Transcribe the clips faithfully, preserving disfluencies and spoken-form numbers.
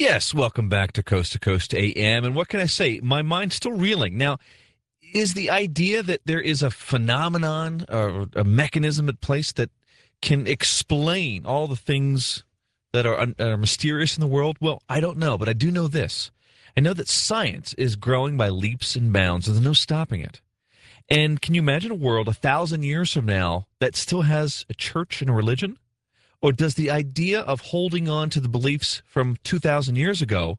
Yes, welcome back to Coast to Coast A M. And what can I say? My mind's still reeling. Now, is the idea that there is a phenomenon or a mechanism at place that can explain all the things that are, un- are mysterious in the world? Well, I don't know, but I do know this. I know that science is growing by leaps and bounds, and there's no stopping it. And can you imagine a world a thousand years from now that still has a church and a religion? Or does the idea of holding on to the beliefs from two thousand years ago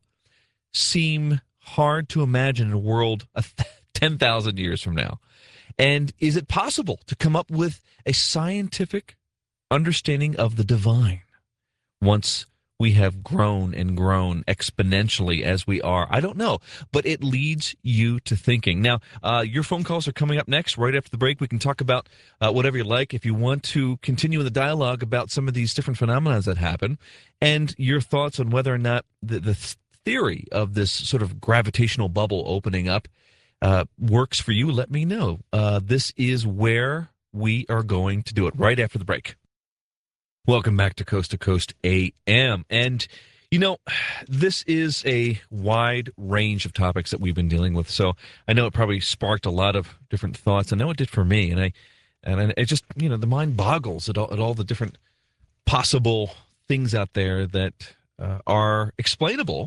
seem hard to imagine in a world a th- ten thousand years from now? And is it possible to come up with a scientific understanding of the divine once we have grown and grown exponentially as we are? I don't know, but it leads you to thinking. Now, uh, your phone calls are coming up next. Right after the break, we can talk about uh, whatever you like. If you want to continue the dialogue about some of these different phenomena that happen and your thoughts on whether or not the, the theory of this sort of gravitational bubble opening up uh, works for you, let me know. Uh, this is where we are going to do it right after the break. Welcome back to Coast to Coast A M. And, you know, this is a wide range of topics that we've been dealing with. So I know it probably sparked a lot of different thoughts. I know it did for me. And I, and it just, you know, the mind boggles at all, at all the different possible things out there that uh, are explainable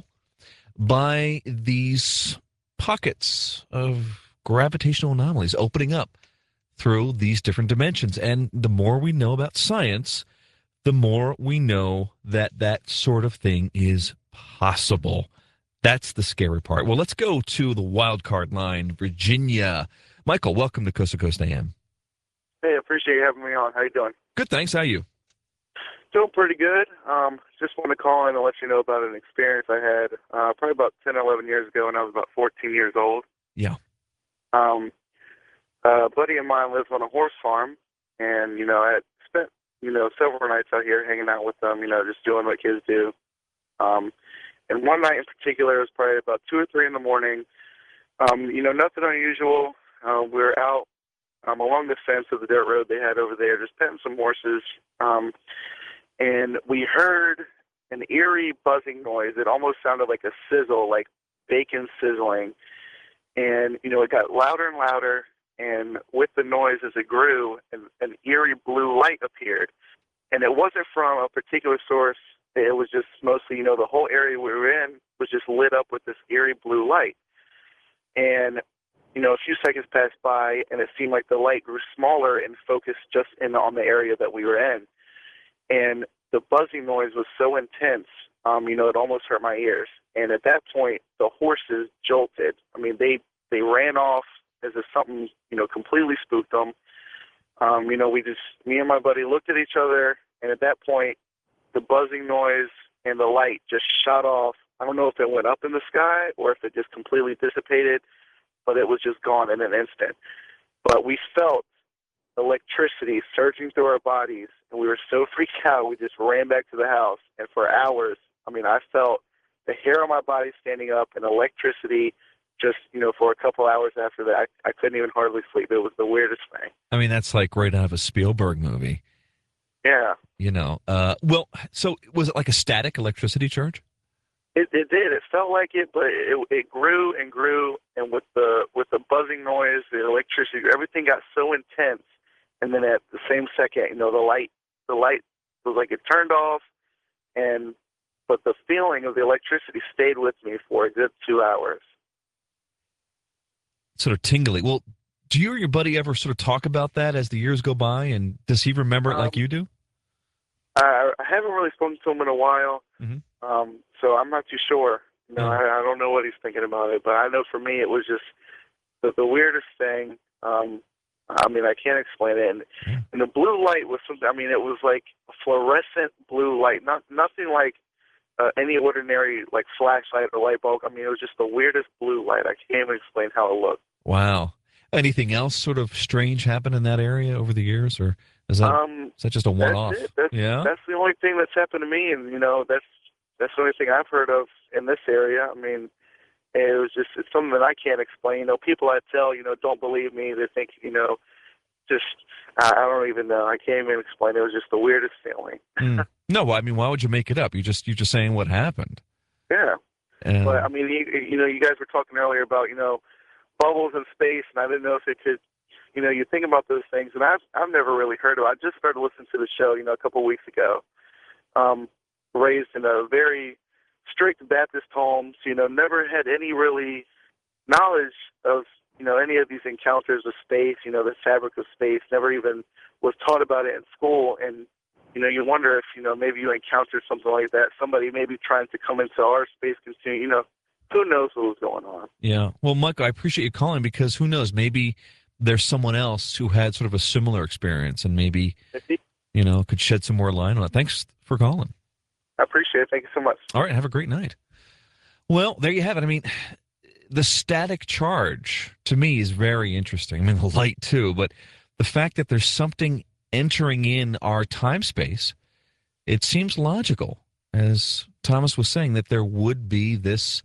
by these pockets of gravitational anomalies opening up through these different dimensions. And the more we know about science, the more we know that that sort of thing is possible. That's the scary part. Well, let's go to the wild card line, Virginia. Michael, welcome to Coast to Coast A M. Hey, appreciate you having me on. How you doing? Good, thanks. How are you? Doing pretty good. Um, just want to call in and let you know about an experience I had uh, probably about ten, eleven years ago when I was about fourteen years old. Yeah. Um, a buddy of mine lives on a horse farm, and, you know, I had spent, you know, several nights out here hanging out with them, you know, just doing what kids do. Um, and one night in particular, it was probably about two or three in the morning. Um, you know, nothing unusual. Uh, we were out um, along the fence of the dirt road they had over there, just petting some horses. Um, and we heard an eerie buzzing noise. It almost sounded like a sizzle, like bacon sizzling. And, you know, it got louder and louder. And with the noise as it grew, an, an eerie blue light appeared. And it wasn't from a particular source. It was just mostly, you know, the whole area we were in was just lit up with this eerie blue light. And, you know, a few seconds passed by, and it seemed like the light grew smaller and focused just in on the area that we were in. And the buzzing noise was so intense, um, you know, it almost hurt my ears. And at that point, the horses jolted. I mean, they, they ran off as if something, you know, completely spooked them. Um, you know, we just, me and my buddy looked at each other, and at that point, the buzzing noise and the light just shot off. I don't know if it went up in the sky or if it just completely dissipated, but it was just gone in an instant. But we felt electricity surging through our bodies, and we were so freaked out, we just ran back to the house. And for hours, I mean, I felt the hair on my body standing up and electricity just, you know, for a couple hours after that. I, I couldn't even hardly sleep. It was the weirdest thing. I mean, that's like right out of a Spielberg movie. Yeah. You know, uh, well, so was it like a static electricity charge? It, it did. It felt like it, but it, it grew and grew, and with the with the buzzing noise, the electricity, everything got so intense. And then at the same second, you know, the light, the light was like it turned off, and but the feeling of the electricity stayed with me for a good two hours. Sort of tingly. Well, do you or your buddy ever sort of talk about that as the years go by, and does he remember it Um, like you do? I, I haven't really spoken to him in a while, Mm-hmm. um, so I'm not too sure. You know, Yeah. I, I don't know what he's thinking about it, but I know for me it was just the, the weirdest thing. Um, I mean, I can't explain it. And, Yeah. and the blue light was something. I mean, it was like a fluorescent blue light, not nothing like uh, any ordinary like flashlight or light bulb. I mean, it was just the weirdest blue light. I can't even explain how it looked. Wow. Anything else sort of strange happen in that area over the years, or is that Um, is that just a one-off? That's it. That's, Yeah. that's the only thing that's happened to me, and you know, that's that's the only thing I've heard of in this area. I mean, it was just it's something that I can't explain. You know, people I tell, you know, don't believe me. They think, you know, just I, I don't even know. I can't even explain. It was just the weirdest feeling. Mm. No, I mean, why would you make it up? You just you're just saying what happened. Yeah. Um, But I mean, you, you know, you guys were talking earlier about, you know, bubbles in space, and I didn't know if it could, you know, you think about those things, and I've I've never really heard of it. I just started listening to the show, you know, a couple of weeks ago. Um, raised in a very strict Baptist home, so, you know, never had any really knowledge of, you know, any of these encounters with space, you know, the fabric of space. Never even was taught about it in school, and you know, you wonder if, you know, maybe you encountered something like that. Somebody maybe trying to come into our space continuum. You know, who knows what was going on? yeah. Well, Michael, I appreciate you calling because who knows? Maybe there's someone else who had sort of a similar experience and maybe, you know, could shed some more light on it. Thanks for calling. I appreciate it. Thank you so much. All right. Have a great night. Well, there you have it. I mean, the static charge to me is very interesting. I mean, the light too, but the fact that there's something entering in our time space, it seems logical, as Thomas was saying, that there would be this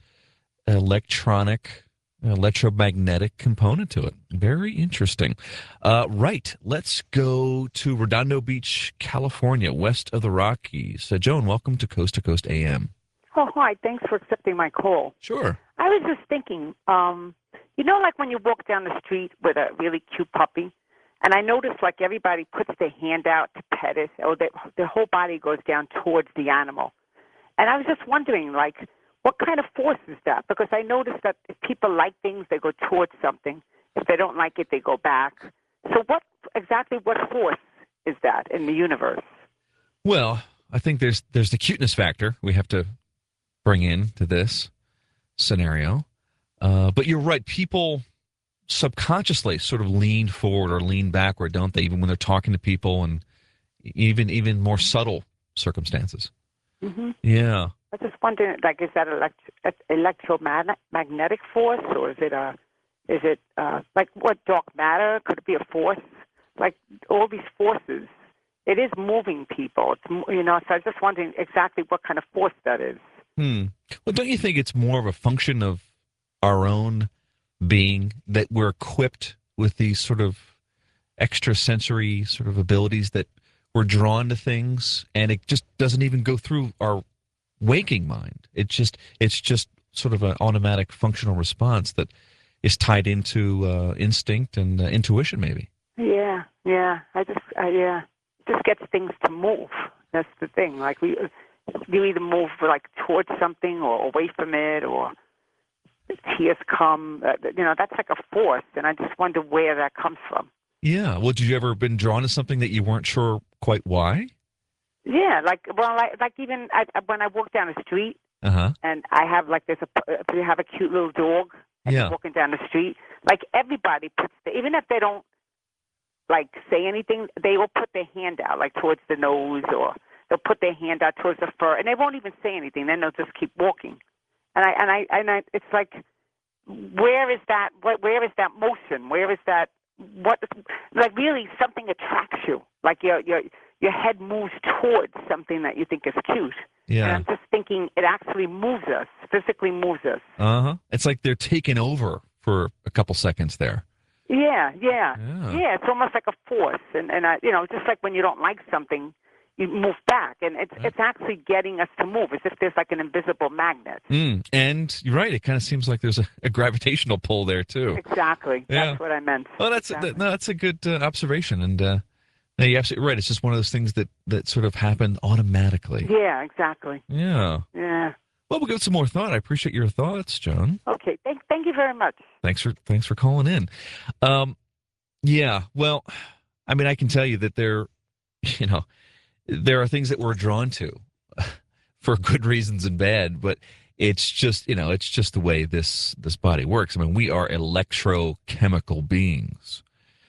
electronic, electromagnetic component to it. Very interesting. Uh, right. Let's go to Redondo Beach, California, west of the Rockies. Uh, Joan, welcome to Coast to Coast A M. Oh, hi. Thanks for accepting my call. Sure. I was just thinking, um, you know, like when you walk down the street with a really cute puppy, and I noticed like everybody puts their hand out to pet it, or their, their whole body goes down towards the animal. And I was just wondering, like, what kind of force is that? Because I noticed that if people like things, they go towards something. If they don't like it, they go back. So what exactly, what force is that in the universe? Well, I think there's there's the cuteness factor we have to bring in to this scenario. Uh, but you're right. People subconsciously sort of lean forward or lean backward, don't they? Even when they're talking to people, and even even more subtle circumstances. Mm-hmm. Yeah. I was just wondering, like, is that elect- electromagnetic force, or is it a, is it uh, like what dark matter? Could it be a force? Like all these forces, it is moving people. It's, you know, so I was just wondering exactly what kind of force that is. Hmm. Well, don't you think it's more of a function of our own being that we're equipped with these sort of extrasensory sort of abilities that we're drawn to things, and it just doesn't even go through our waking mind. It just it's just sort of an automatic functional response that is tied into uh, instinct and uh, intuition, maybe. Yeah, yeah. I just, uh, yeah, it just gets things to move. That's the thing. Like we, you either move like towards something or away from it, or tears come. Uh, you know, that's like a force, and I just wonder where that comes from. Yeah. Well, did you ever been drawn to something that you weren't sure quite why? Yeah, like well, like, like even I, when I walk down the street, uh-huh. and I have like there's a if you have a cute little dog, and yeah. you're walking down the street, like everybody puts the, even if they don't like say anything, they will put their hand out like towards the nose, or they'll put their hand out towards the fur, and they won't even say anything. Then they'll just keep walking, and I and I and I, it's like, where is that? What, where is that motion? Where is that? What like really something attracts you? Like your your your head moves towards something that you think is cute. Yeah. And I'm just thinking it actually moves us, physically moves us. Uh huh. It's like they're taking over for a couple seconds there. Yeah, yeah, yeah. Yeah. It's almost like a force, and and I, you know, just like when you don't like something, you move back, and it's Right. it's actually getting us to move, as if there's like an invisible magnet. Mm. And you're right. It kind of seems like there's a, a gravitational pull there too. Exactly. Yeah. That's what I meant. Well, that's exactly. that, no, that's a good uh, observation, and uh, no, you're absolutely right. It's just one of those things that that sort of happen automatically. Yeah, exactly. Yeah. Yeah. Well, we'll give it some more thought. I appreciate your thoughts, Joan. Okay. Thank thank you very much. Thanks for thanks for calling in. Um, yeah. Well, I mean, I can tell you that there, you know, there are things that we're drawn to for good reasons and bad, but it's just, you know, it's just the way this this body works. I mean, we are electrochemical beings.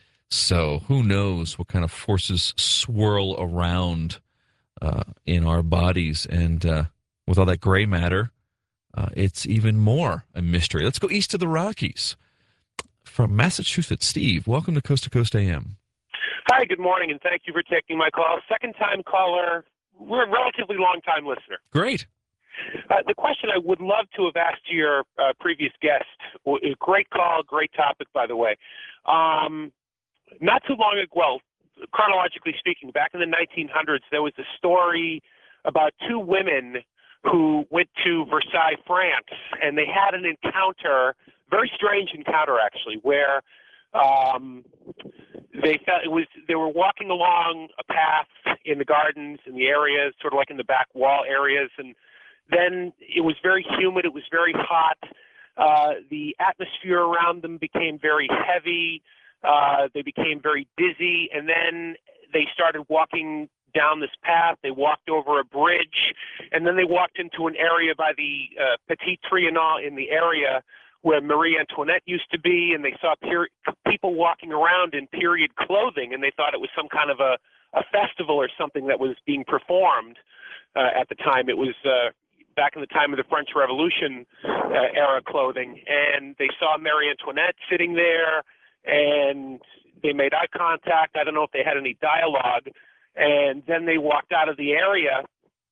So who knows what kind of forces swirl around uh, in our bodies. And uh, with all that gray matter, uh, it's even more a mystery. Let's go east of the Rockies. From Massachusetts, Steve, welcome to Coast to Coast A M. Hi, good morning, and thank you for taking my call. Second-time caller. We're a relatively long-time listener. Great. Uh, the question I would love to have asked your uh, previous guest, great call, great topic, by the way. Um, not too long ago, well, chronologically speaking, back in the nineteen hundreds, there was a story about two women who went to Versailles, France, and they had an encounter, very strange encounter actually, where um, they felt it was they were walking along a path in the gardens in the areas, sort of like in the back wall areas, and then it was very humid. It was very hot. Uh, the atmosphere around them became very heavy. Uh, they became very dizzy, and then they started walking down this path. They walked over a bridge, and then they walked into an area by the uh, Petit Trianon in the area where Marie Antoinette used to be, and they saw peri- people walking around in period clothing, and they thought it was some kind of a, a festival or something that was being performed uh, at the time. It was uh, back in the time of the French Revolution uh, era clothing, and they saw Marie Antoinette sitting there, and they made eye contact. I don't know if they had any dialogue, and then they walked out of the area,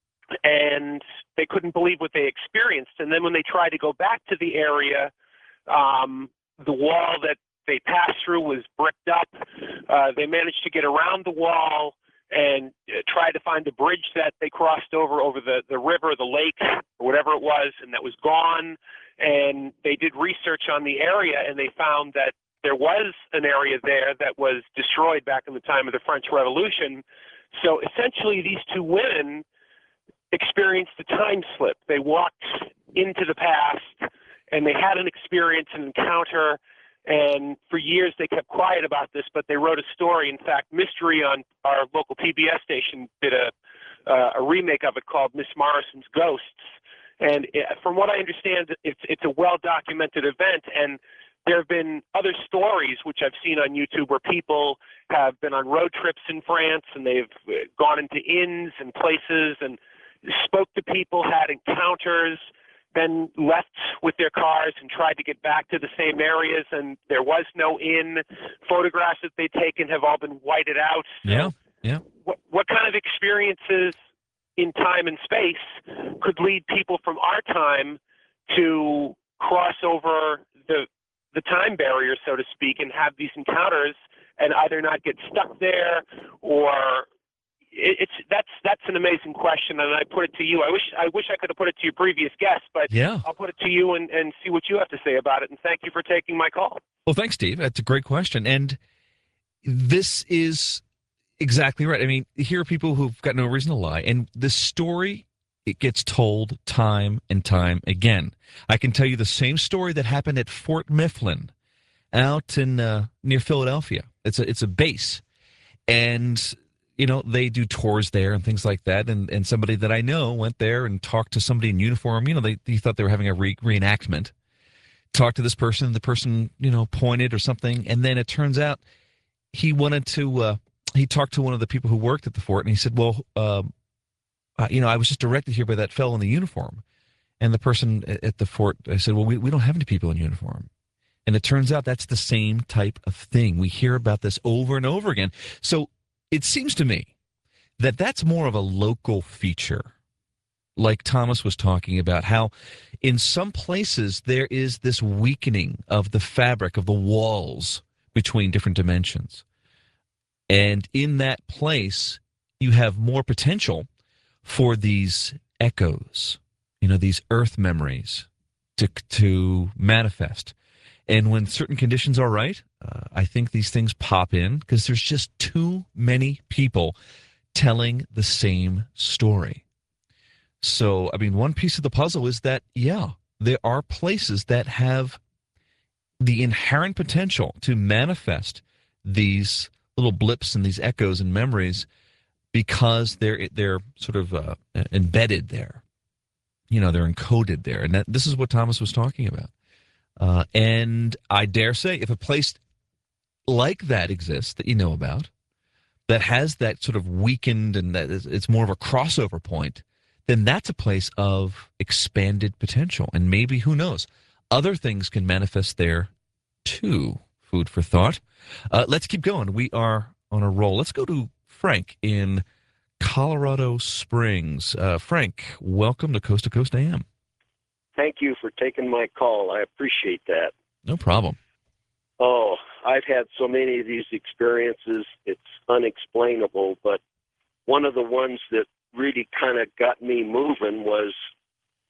and they couldn't believe what they experienced. And then when they tried to go back to the area, um, the wall that they passed through was bricked up. Uh, they managed to get around the wall and uh, try to find a bridge that they crossed over, over the, the river, the lake, or whatever it was, and that was gone. And they did research on the area, and they found that there was an area there that was destroyed back in the time of the French Revolution. So essentially, these two women experienced a time slip. They walked into the past, and they had an experience, an encounter, and for years they kept quiet about this, but they wrote a story. In fact, Mystery on our local P B S station did a, uh, a remake of it called Miss Morrison's Ghosts. And it, from what I understand, it's, it's a well-documented event, and there have been other stories which I've seen on YouTube where people have been on road trips in France, and they've gone into inns and places and spoke to people, had encounters, then left with their cars and tried to get back to the same areas, and there was no inn. Photographs that they've taken have all been whited out. So Yeah, yeah. What, what kind of experiences in time and space could lead people from our time to cross over the the time barrier, so to speak, and have these encounters and either not get stuck there or it, it's that's that's an amazing question, and I put it to you. I wish I wish I could have put it to your previous guest, but Yeah. I'll put it to you and, and see what you have to say about it. And thank you for taking my call. Well, thanks, Steve. That's a great question. And this is exactly right. I mean, here are people who've got no reason to lie. And the story, it gets told time and time again. I can tell you the same story that happened at Fort Mifflin out in uh, near Philadelphia. It's a, it's a base. And, you know, they do tours there and things like that. And, and somebody that I know went there and talked to somebody in uniform. You know, they, they thought they were having a re- reenactment. Talked to this person, and the person, you know, pointed or something. And then it turns out he wanted to, uh, he talked to one of the people who worked at the fort, and he said, well, uh, uh, you know, I was just directed here by that fellow in the uniform. And the person at the fort, I said, well, we, we don't have any people in uniform. And it turns out that's the same type of thing. We hear about this over and over again. So it seems to me that that's more of a local feature, like Thomas was talking about, how in some places there is this weakening of the fabric of the walls between different dimensions. And in that place, you have more potential for these echoes, you know, these earth memories to to manifest. And when certain conditions are right, uh, I think these things pop in because there's just too many people telling the same story. So, I mean, one piece of the puzzle is that, yeah, there are places that have the inherent potential to manifest these little blips and these echoes and memories because they're they're sort of uh, embedded there. You know, they're encoded there. And that, this is what Thomas was talking about. Uh, and I dare say if a place like that exists that you know about, that has that sort of weakened and that is, it's more of a crossover point, then that's a place of expanded potential. And maybe, who knows, other things can manifest there too. Food for thought. Uh, let's keep going. We are on a roll. Let's go to Frank in Colorado Springs. Uh, Frank, welcome to Coast to Coast A M. Thank you for taking my call. I appreciate that. No problem. Oh, I've had so many of these experiences. It's unexplainable, but one of the ones that really kind of got me moving was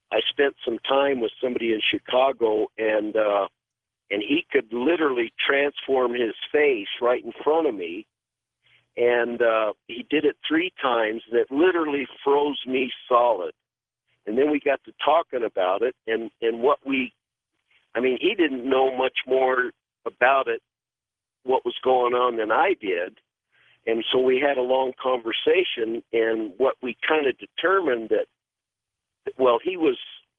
I spent some time with somebody in Chicago, and uh, and he could literally transform his face right in front of me. And uh, he did it three times, and it literally froze me solid. And then we got to talking about it, and, and what we, I mean, he didn't know much more about it, what was going on, than I did. And so we had a long conversation, and what we kind of determined that, well, he was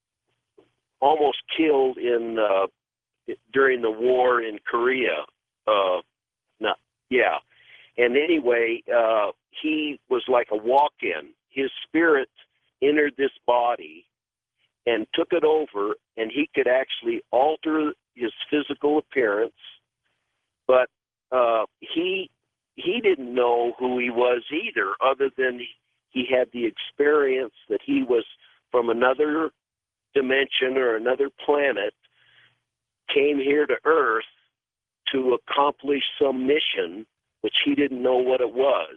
almost killed in uh, during the war in Korea. Uh, not, yeah. And anyway, uh, he was like a walk-in. His spirit entered this body and took it over, and he could actually alter his physical appearance, but uh, he he didn't know who he was either, other than he had the experience that he was from another dimension or another planet, came here to Earth to accomplish some mission, which he didn't know what it was.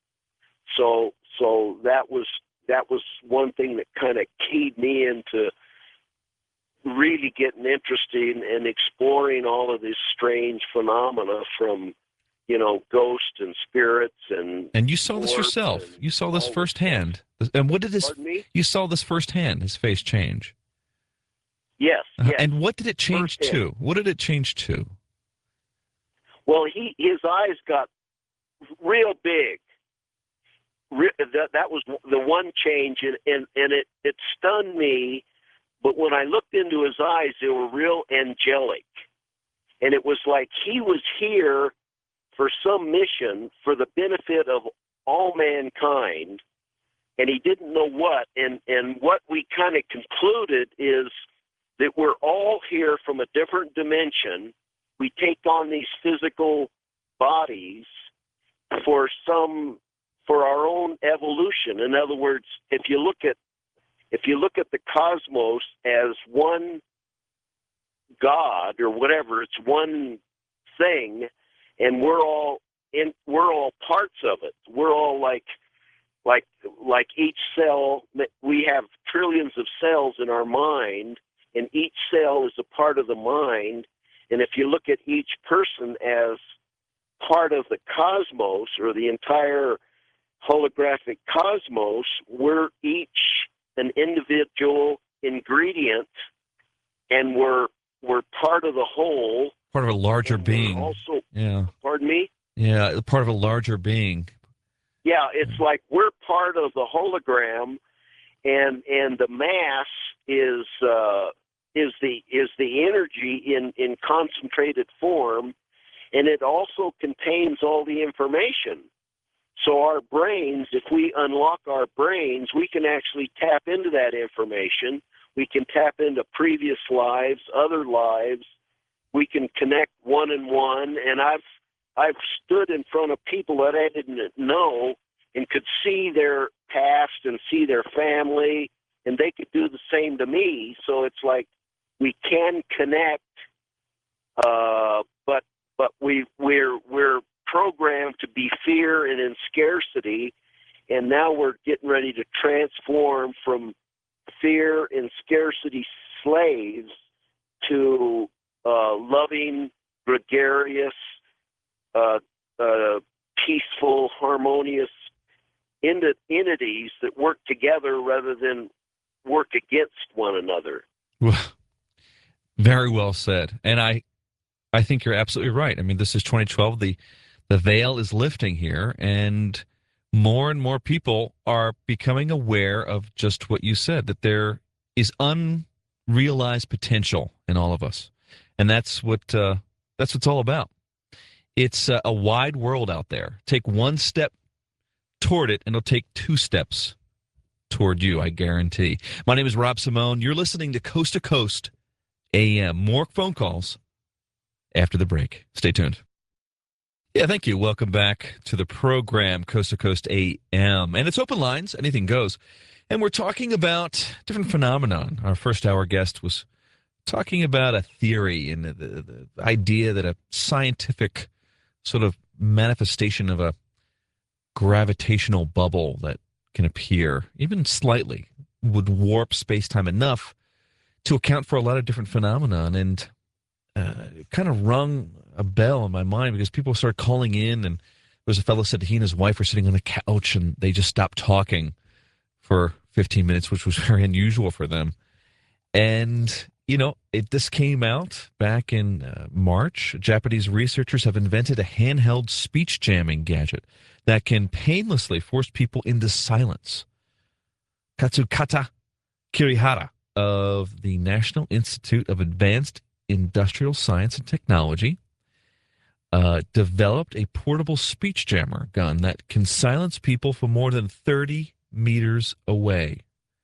So so that was that was one thing that kind of keyed me into really getting interested in exploring all of these strange phenomena from, you know, ghosts and spirits and and you saw this yourself. You saw this firsthand. And what did this? Pardon me? You saw this firsthand. His face change. Yes. Uh, yes. And what did it change Firsthand. to? What did it change to? Well, he his eyes got real big. Re- that that was the one change, and and, and it, it stunned me. But when I looked into his eyes, they were real angelic, and it was like he was here for some mission for the benefit of all mankind, and he didn't know what. And and what we kind of concluded is that we're all here from a different dimension. We take on these physical bodies for some, for our own evolution. In other words, if you look at, if you look at the cosmos as one God or whatever, it's one thing, and we're all in, we're all parts of it. We're all like, like, like each cell. We have trillions of cells in our mind, and each cell is a part of the mind. And if you look at each person as part of the cosmos or the entire holographic cosmos, we're each an individual ingredient, and we're we're part of the whole. Part of a larger And we're being. Also, Yeah. pardon me? Yeah, part of a larger being. Yeah, it's like we're part of the hologram, and and the mass is uh, is the is the energy in, in concentrated form, and it also contains all the information. So our brains, if we unlock our brains, we can actually tap into that information. We can tap into previous lives, other lives. We can connect one and one. And I've I've stood in front of people that I didn't know and could see their past and see their family, and they could do the same to me. So it's like we can connect, uh, but but we we're we're programmed to be fear and in scarcity, and now we're getting ready to transform from fear and scarcity slaves to uh, loving, gregarious, uh, uh, peaceful, harmonious ent- entities that work together rather than work against one another. Very well said. And I I think you're absolutely right. I mean, this is twenty twelve. The the veil is lifting here, and more and more people are becoming aware of just what you said, that there is unrealized potential in all of us. And that's what uh, that's what it's all about. It's uh, a wide world out there. Take one step toward it, and it'll take two steps toward you, I guarantee. My name is Rob Simone. You're listening to Coast to Coast A M. More phone calls after the break. Stay tuned. Yeah, thank you. Welcome back to the program, Coast to Coast A M. And it's open lines. Anything goes. And we're talking about different phenomenon. Our first hour guest was talking about a theory and the, the, the idea that a scientific sort of manifestation of a gravitational bubble that can appear, even slightly, would warp space-time enough to account for a lot of different phenomenon, and uh, it kind of rung a bell in my mind because people started calling in, and there was a fellow said he and his wife were sitting on the couch and they just stopped talking for fifteen minutes, which was very unusual for them. And, you know, it this came out back in uh, March. Japanese researchers have invented a handheld speech jamming gadget that can painlessly force people into silence. Katsukata Kirihara of the National Institute of Advanced Industrial Science and Technology uh, developed a portable speech jammer gun that can silence people from more than thirty meters away.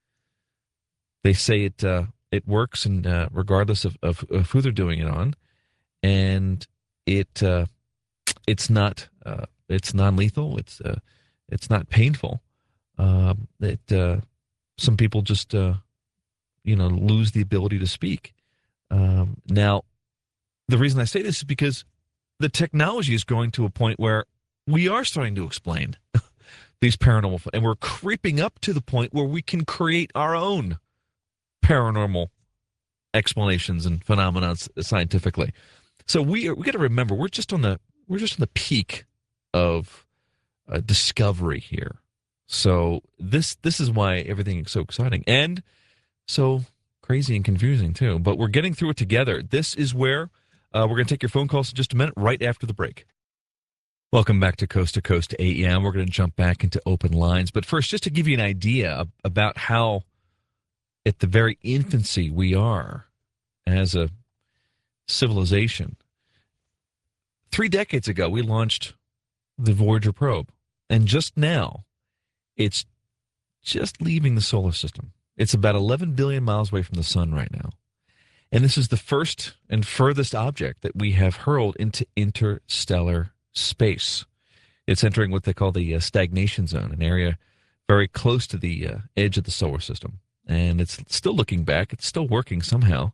They say it uh, it works, and uh, regardless of, of, of who they're doing it on, and it uh, it's not uh, it's non-lethal. It's uh, it's not painful. Uh, it uh, some people just uh, you know lose the ability to speak. Um, now, the reason I say this is because the technology is going to a point where we are starting to explain these paranormal, and we're creeping up to the point where we can create our own paranormal explanations and phenomena scientifically. So we are, we got to remember we're just on the we're just on the peak of uh, discovery here. So this this is why everything is so exciting and so crazy and confusing too. But we're getting through it together. This is where uh, we're going to take your phone calls in just a minute, right after the break. Welcome back to Coast to Coast A M. We're going to jump back into open lines. But first, just to give you an idea about how at the very infancy we are as a civilization. Three decades ago, we launched the Voyager probe. And just now, it's just leaving the solar system. It's about eleven billion miles away from the sun right now. And this is the first and furthest object that we have hurled into interstellar space. It's entering what they call the uh, stagnation zone, an area very close to the uh, edge of the solar system. And it's still looking back. It's still working somehow.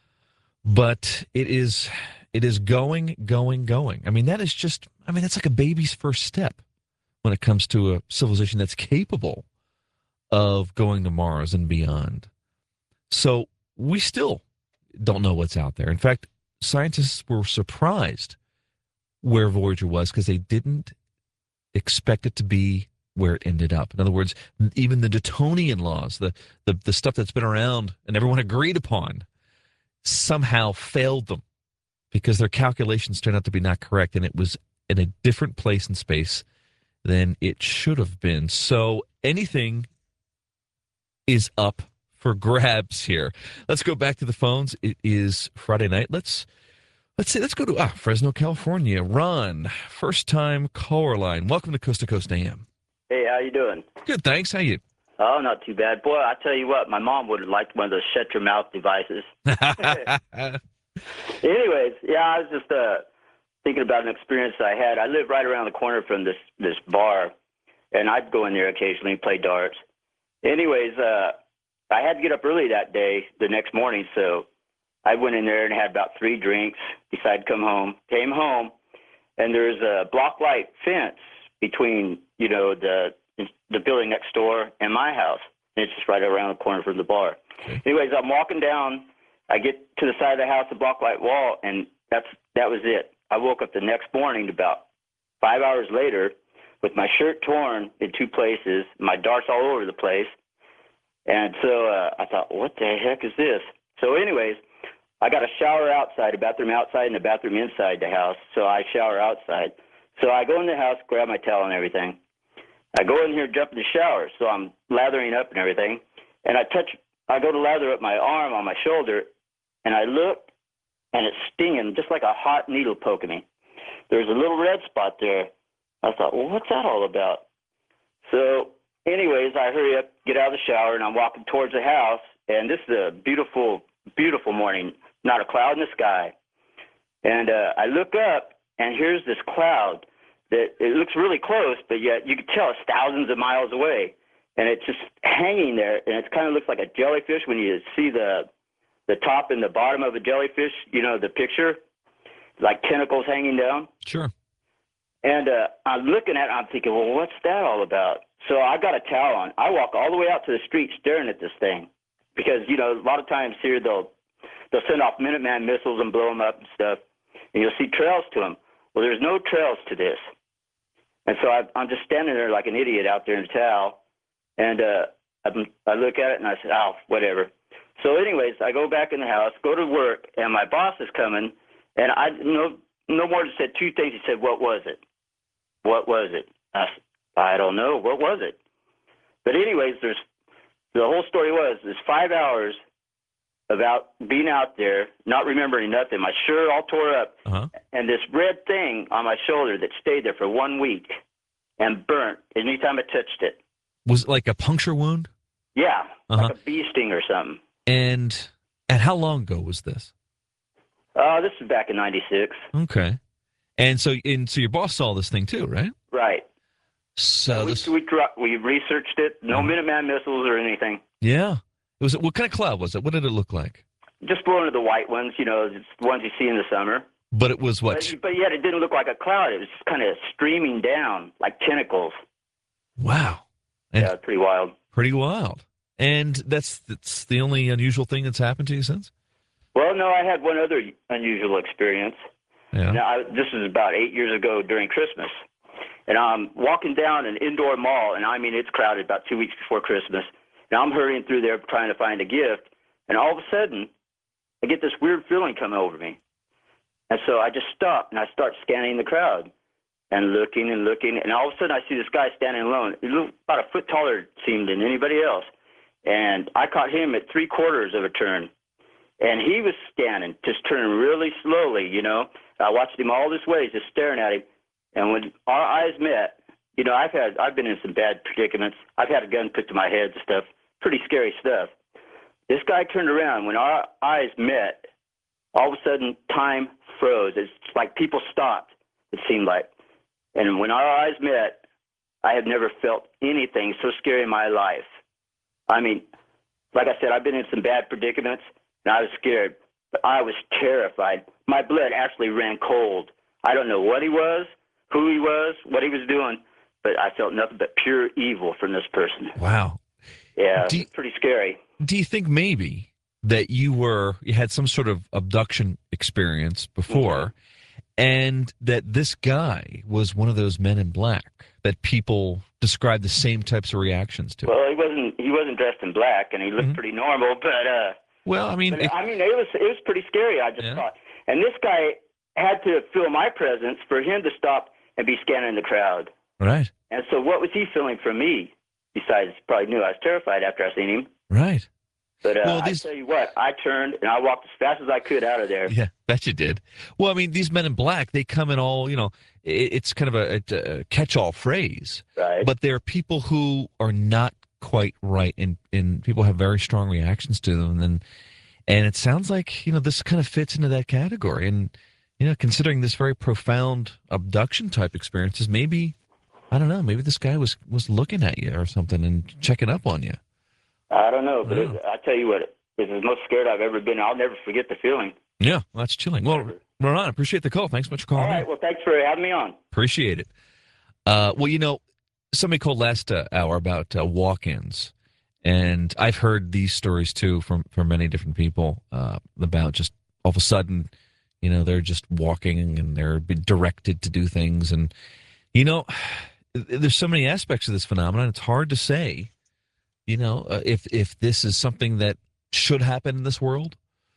But it is it is going, going, going. I mean, that is just, I mean, that's like a baby's first step when it comes to a civilization that's capable of going to Mars and beyond. So we still don't know what's out there. In fact, scientists were surprised where Voyager was because they didn't expect it to be where it ended up. In other words, even the Newtonian laws, the, the, the stuff that's been around and everyone agreed upon, somehow failed them because their calculations turned out to be not correct, and it was in a different place in space than it should have been. So anything is up for grabs here. Let's go back to the phones. It is Friday night. Let's let's see. Let's go to ah, Fresno, California. Ron, first time caller line. Welcome to Coast to Coast A M. Hey, how you doing? Good, thanks. How you? Oh, not too bad. Boy, I tell you what, my mom would have liked one of those shut your mouth devices. Anyways, yeah, I was just uh, thinking about an experience I had. I live right around the corner from this this bar, and I'd go in there occasionally and play darts. Anyways, uh, I had to get up early that day, the next morning, so I went in there and had about three drinks, decided to come home, came home, and there's a block light fence between, you know, the the building next door and my house. And it's just right around the corner from the bar. Okay. Anyways, I'm walking down. I get to the side of the house, the block light wall, and that's that was it. I woke up the next morning about five hours later with my shirt torn in two places, my darts all over the place. And so uh, I thought, what the heck is this? So anyways, I got a shower outside, a bathroom outside, and a bathroom inside the house. So I shower outside. So I go in the house, grab my towel and everything. I go in here, jump in the shower. So I'm lathering up and everything. And I touch, I go to lather up my arm on my shoulder, and I look, and it's stinging, just like a hot needle poking me. There's a little red spot there. I thought, well, what's that all about? So anyways, I hurry up, get out of the shower, and I'm walking towards the house. And this is a beautiful, beautiful morning, not a cloud in the sky. And uh, I look up, and here's this cloud that it looks really close, but yet you can tell it's thousands of miles away. And it's just hanging there, and it kind of looks like a jellyfish when you see the the top and the bottom of a jellyfish, you know, the picture, like tentacles hanging down. Sure. And uh, I'm looking at it, I'm thinking, well, what's that all about? So I got a towel on. I walk all the way out to the street staring at this thing because, you know, a lot of times here they'll they'll send off Minuteman missiles and blow them up and stuff, and you'll see trails to them. Well, there's no trails to this. And so I, I'm just standing there like an idiot out there in the towel, and uh, I, I look at it and I said, oh, whatever. So anyways, I go back in the house, go to work, and my boss is coming, and I no no more than said two things. He said, what was it? What was it? I said, I don't know. What was it? But anyways, there's the whole story was there's five hours about being out there, not remembering nothing. My shirt all tore up, Uh-huh. and this red thing on my shoulder that stayed there for one week and burnt anytime I touched it. Was it like a puncture wound? Yeah, Uh-huh. like a bee sting or something. And and how long ago was this? Uh, this was back in ninety-six. Okay. And so and so your boss saw this thing too, right? Right. So we, this, we, dro- we researched it. No Uh-huh. Minuteman missiles or anything. yeah. It was what kind of cloud was it? What did it look like? Just one of the white ones, you know, just the ones you see in the summer. But it was what? But, but yet it didn't look like a cloud. It was just kind of streaming down like tentacles. Wow. And Yeah, pretty wild. pretty wild. And that's that's the only unusual thing that's happened to you since? Well, no, I had one other unusual experience. Yeah. Now, I, this is about eight years ago during Christmas. And I'm walking down an indoor mall, and I mean, it's crowded about two weeks before Christmas. And I'm hurrying through there trying to find a gift. And all of a sudden, I get this weird feeling coming over me. And so I just stop, and I start scanning the crowd and looking and looking. And all of a sudden, I see this guy standing alone. He looked about a foot taller, it seemed, than anybody else. And I caught him at three quarters of a turn. And he was scanning, just turning really slowly, you know. I watched him all this way, just staring at him. And when our eyes met, you know, I've had, I've been in some bad predicaments. I've had a gun put to my head and stuff. Pretty scary stuff. This guy turned around. When our eyes met, all of a sudden, time froze. It's like people stopped, it seemed like. And when our eyes met, I have never felt anything so scary in my life. I mean, like I said, I've been in some bad predicaments, and I was scared, but I was terrified. My blood actually ran cold. I don't know what he was, who he was, what he was doing, but I felt nothing but pure evil from this person. Wow. Yeah, Do you- it's pretty scary. Do you think maybe that you were you had some sort of abduction experience before, and that this guy was one of those men in black that people describe the same types of reactions to? Well, he wasn't he wasn't dressed in black, and he looked Mhm. pretty normal, but uh, Well, I mean, but, it- I mean, it was it was pretty scary. I just Yeah. thought, and this guy had to feel my presence for him to stop and be scanning the crowd. right, And so, what was he feeling from me? Besides, probably knew I was terrified after I seen him. right. But uh, Well, these- I tell you what, I turned and I walked as fast as I could out of there. Yeah, bet you did. Well, I mean, these men in black, they come in all, you know, it, it's kind of a, a catch-all phrase, Right. but there are people who are not quite right, and, and people have very strong reactions to them. And, and it sounds like, you know, this kind of fits into that category. And, you know, considering this very profound abduction type experiences, maybe, I don't know, maybe this guy was, was looking at you or something and checking up on you. I don't know, but Wow. it, I tell you what, this is the most scared I've ever been. I'll never forget the feeling. Yeah, well, that's chilling. Well, Ron, appreciate the call. Thanks so much for calling All right. in. Well, thanks for having me on. Appreciate it. Uh, well, you know, somebody called last uh, hour about uh, walk-ins, and I've heard these stories too from from many different people uh, about just all of a sudden, you know, they're just walking and they're being directed to do things, and you know, there's so many aspects of this phenomenon. It's hard to say, you know, uh, if if this is something that should happen in this world.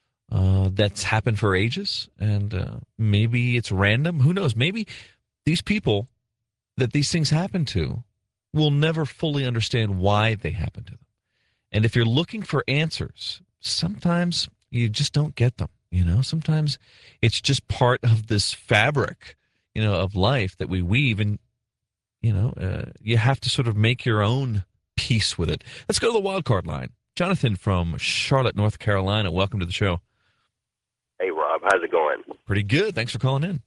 Uh, that's happened for ages, and uh, maybe it's random. Who knows? Maybe these people that these things happen to will never fully understand why they happen to them. And if you're looking for answers, sometimes you just don't get them. You know, sometimes it's just part of this fabric, you know, of life that we weave, and you know, uh, you have to sort of make your own peace with it. Let's go to the wild card line. Jonathan from Charlotte, North Carolina. Welcome to the show. Hey, Rob. How's it going? Pretty good. Thanks for calling in.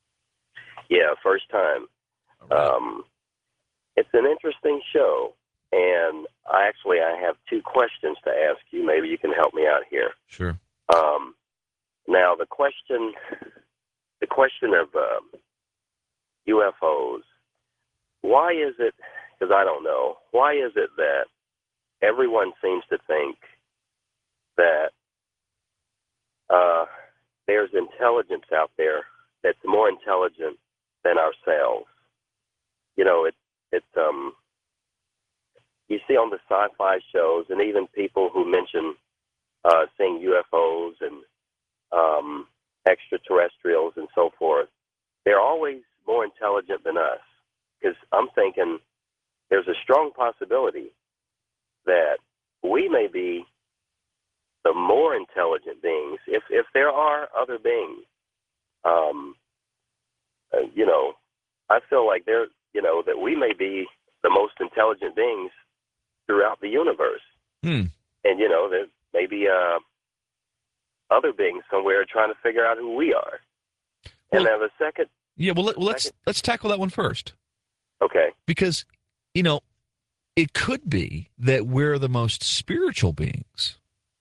Yeah, first time. Um, it's an interesting show, and I actually I have two questions to ask you. Maybe you can help me out here. Sure. Um, now, the question, the question of um, U F Os. Why is it because I don't know, why is it that everyone seems to think that uh, there's intelligence out there that's more intelligent than ourselves? You know, it, it's, um, you see on the sci-fi shows, and even people who mention uh, seeing U F Os and um, extraterrestrials and so forth, they're always more intelligent than us. Because I'm thinking there's a strong possibility that we may be the more intelligent beings, if if there are other beings. Um, uh, you know, I feel like there, you know, that we may be the most intelligent beings throughout the universe, Hmm. and you know, there may be uh, other beings somewhere trying to figure out who we are. And Well- then the second, Yeah, well, let, well let's let's tackle that one first. okay, Because, you know, it could be that we're the most spiritual beings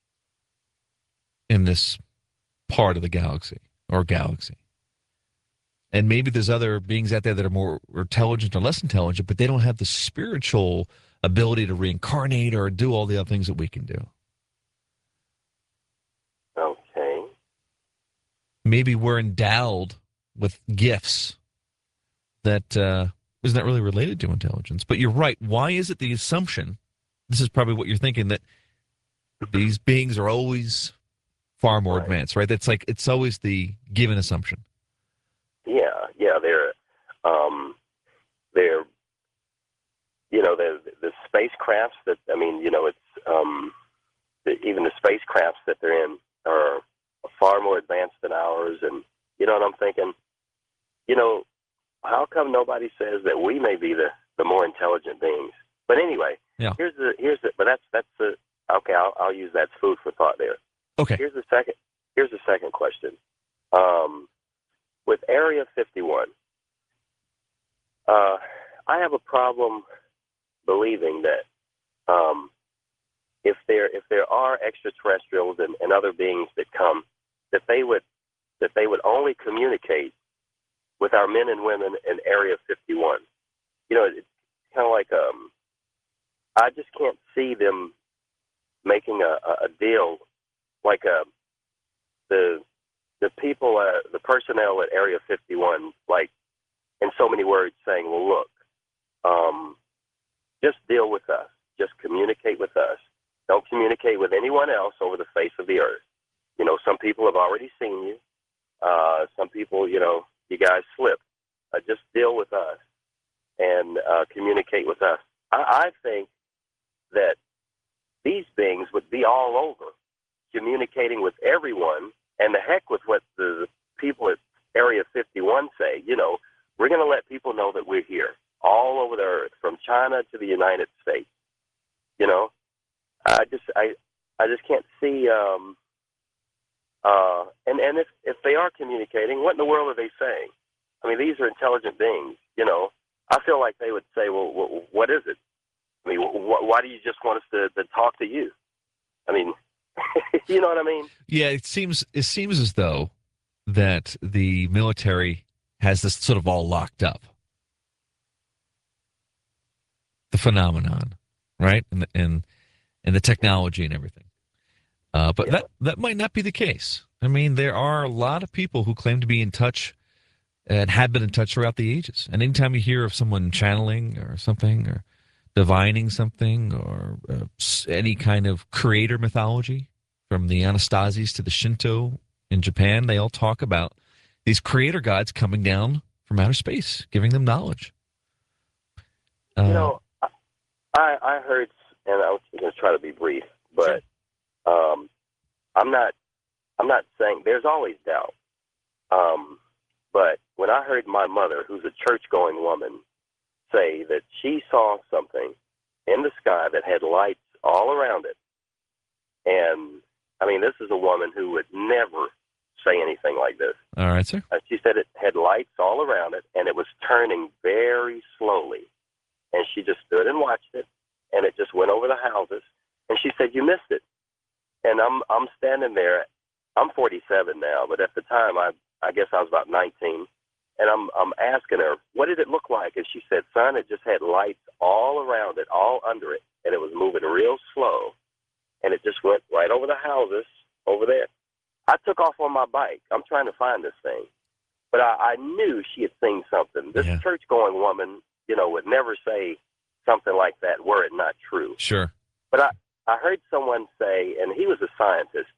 in this part of the galaxy or galaxy. And maybe there's other beings out there that are more intelligent or less intelligent, but they don't have the spiritual ability to reincarnate or do all the other things that we can do. okay. Maybe we're endowed with gifts that uh, is not really related to intelligence. But you're right. Why is it the assumption, this is probably what you're thinking, that these beings are always far more Right. advanced, right? That's like, it's always the given assumption. Yeah, yeah, they're, um, they're, you know, the the spacecrafts that, I mean, you know, it's, um, the, even the spacecrafts that they're in are far more advanced than ours, and, you know what I'm thinking? You know, how come nobody says that we may be the, the more intelligent beings? But anyway, Yeah. here's the, here's the, but that's, that's the, okay, I'll, I'll use that as food for thought there. Okay. Here's the second, here's the second question. Um, with Area fifty-one, uh, I have a problem believing that um, if there if there are extraterrestrials and, and other beings that come, that they would that they would only communicate with our men and women in Area fifty-one. You know, it's kind of like um, I just can't see them making a, a deal like a the the people, uh, the personnel at Area fifty-one, like in so many words, saying, "Well, look, um, just deal with us. Just communicate with us. Don't communicate with anyone else over the face of the earth. You know, some people have already seen you. Uh, some people, you know, you guys slipped. Uh, just deal with us and uh, communicate with us." I, I think that these beings would be all over, communicating with everyone, and the heck with what the people at Area fifty-one say. You know, we're going to let people know that we're here all over the earth, from China to the United States. You know, I just, I, I just can't see. Um, uh, and and if if they are communicating, what in the world are they saying? I mean, these are intelligent beings. You know, I feel like they would say, "Well, wh- what is it? I mean, wh- why do you just want us to, to talk to you?" I mean, you know what I mean? Yeah, it seems it seems as though that the military has this sort of all locked up. The phenomenon, right? And and, and the technology and everything. Uh, but Yeah. that, that might not be the case. I mean, there are a lot of people who claim to be in touch and have been in touch throughout the ages. And anytime you hear of someone channeling or something or divining something or uh, s- any kind of creator mythology, from the Anastasies to the Shinto in Japan, they all talk about these creator gods coming down from outer space, giving them knowledge. Uh, You know, I I heard, and I was going to try to be brief, but um, I'm not I'm not saying there's always doubt. Um, but when I heard my mother, who's a church-going woman, say that she saw something in the sky that had lights all around it, and I mean, this is a woman who would never say anything like this. all right, sir. Uh, she said it had lights all around it, and it was turning very slowly. And she just stood and watched it, and it just went over the houses. And she said, "You missed it." And I'm I'm standing there. I'm forty-seven now, but at the time, I I guess I was about nineteen. And I'm I'm asking her, "What did it look like?" And she said, "Son, it just had lights all around it, all under it, and it was moving real slow, and it just went right over the houses over there. I took off on my bike. I'm trying to find this thing. But I, I knew she had seen something. This Yeah. church-going woman, you know, would never say something like that were it not true. Sure. But I, I heard someone say, and he was a scientist,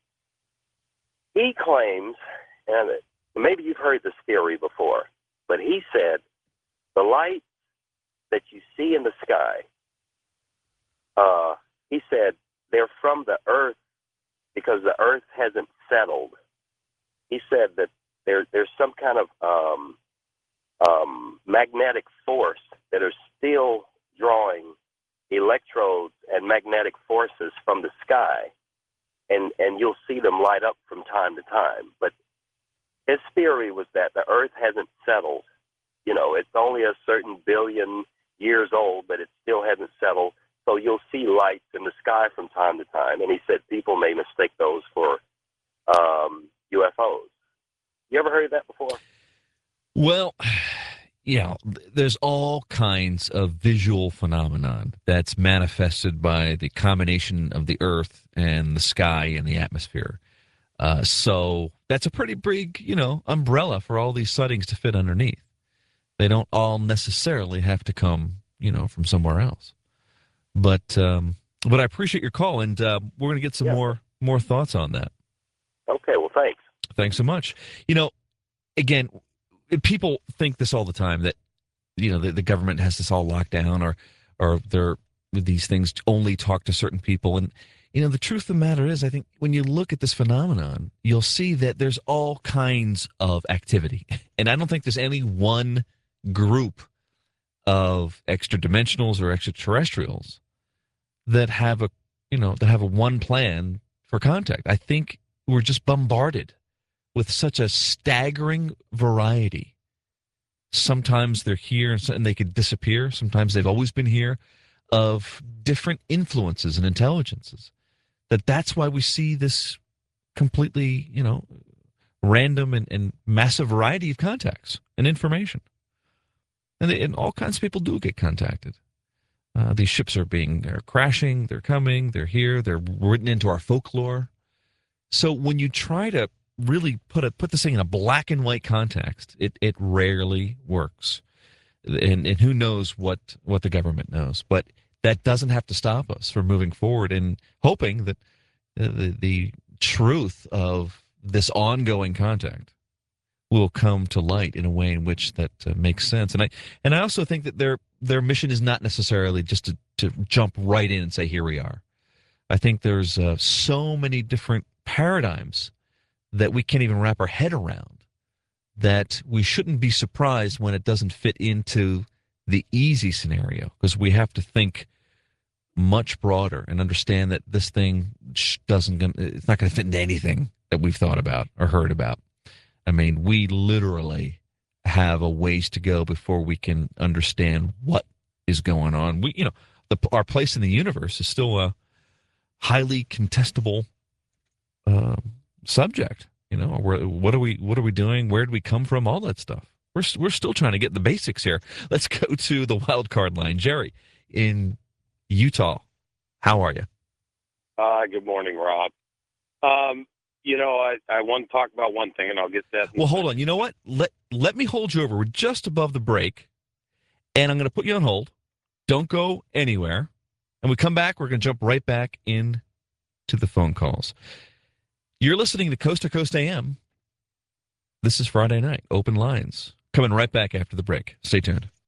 he claims, and maybe you've heard this theory before, but he said the light that you see in the sky, uh, he said they're from the earth because the earth hasn't settled. He said that there, there's some kind of um, um, magnetic force that are still drawing electrodes and magnetic forces from the sky, and, and you'll see them light up from time to time. But his theory was that the earth hasn't settled. You know, it's only a certain billion years old, but it still hasn't settled. So you'll see lights in the sky from time to time. And he said people may mistake those for um, U F Os. You ever heard of that before? Well, yeah, there's all kinds of visual phenomenon that's manifested by the combination of the earth and the sky and the atmosphere. Uh, so that's a pretty big, you know, umbrella for all these sightings to fit underneath. They don't all necessarily have to come, you know, from somewhere else. But um, but I appreciate your call, and uh, we're going to get some Yeah. more more thoughts on that. Okay, well, thanks. Thanks so much. You know, again, people think this all the time, that, you know, the, the government has this all locked down, or or they're, these things only talk to certain people. And, you know, the truth of the matter is, I think when you look at this phenomenon, you'll see that there's all kinds of activity. And I don't think there's any one group of extra dimensionals or extraterrestrials that have a, you know, that have a one plan for contact. I think we're just bombarded with such a staggering variety. Sometimes they're here and they could disappear. Sometimes they've always been here, of different influences and intelligences. That that's why we see this completely, you know, random and, and massive variety of contacts and information. And, they, and all kinds of people do get contacted. Uh, these ships are being, they're crashing, they're coming, they're here, they're written into our folklore. So when you try to really put a, put this thing in a black and white context, it, it rarely works. And, and who knows what, what the government knows. But that doesn't have to stop us from moving forward and hoping that the, the truth of this ongoing contact will come to light in a way in which that uh, makes sense. And I and I also think that their their mission is not necessarily just to, to jump right in and say, here we are. I think there's uh, so many different paradigms that we can't even wrap our head around, that we shouldn't be surprised when it doesn't fit into the easy scenario, because we have to think much broader and understand that this thing doesn't, it's not going to fit into anything that we've thought about or heard about. I mean, we literally have a ways to go before we can understand what is going on. We, you know, the, our place in the universe is still a highly contestable uh, subject. You know, where, what are we, what are we doing? Where did we come from? All that stuff. We're we're still trying to get the basics here. Let's go to the wild card line. Jerry in Utah, how are you? Uh, good morning, Rob. Um, you know, I, I want to talk about one thing, and I'll get that. Well, hold on. You know what? Let let me hold you over. We're just above the break, and I'm going to put you on hold. Don't go anywhere. And we come back, we're going to jump right back in to the phone calls. You're listening to Coast to Coast A M. This is Friday night. Open lines. Coming right back after the break. Stay tuned.